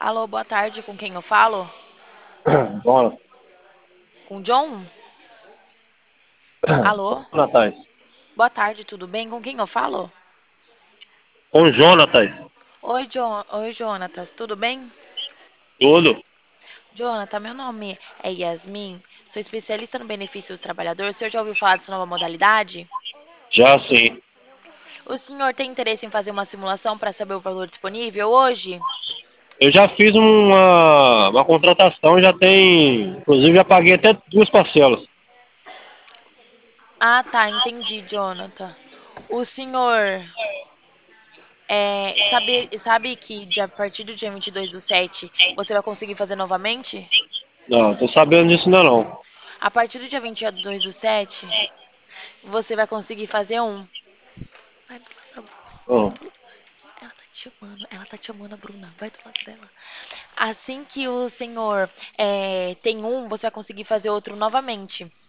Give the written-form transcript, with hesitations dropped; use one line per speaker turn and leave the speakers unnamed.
Alô, boa tarde, com quem eu falo?
Bom,
Com John? Alô?
Jonatas.
Boa tarde, tudo bem? Com quem eu falo?
Com Jonatas.
Oi, John. Oi, Jonatas, tudo bem?
Tudo.
Jonathan, meu nome é Yasmin, sou especialista no benefício do trabalhador. O senhor já ouviu falar dessa nova modalidade?
Já sim.
O senhor tem interesse em fazer uma simulação para saber o valor disponível hoje?
Eu já fiz uma contratação, já tem. Inclusive já paguei até duas parcelas.
Ah, tá, entendi, Jonathan. O senhor sabe que a partir do dia 22/7 você vai conseguir fazer novamente?
Não, tô sabendo disso ainda não.
A partir do dia 22/7 você vai conseguir fazer um. Vai do lado
Ó,
ela tá te chamando a Bruna, vai do lado dela. Assim que o senhor tem um, você vai conseguir fazer outro novamente.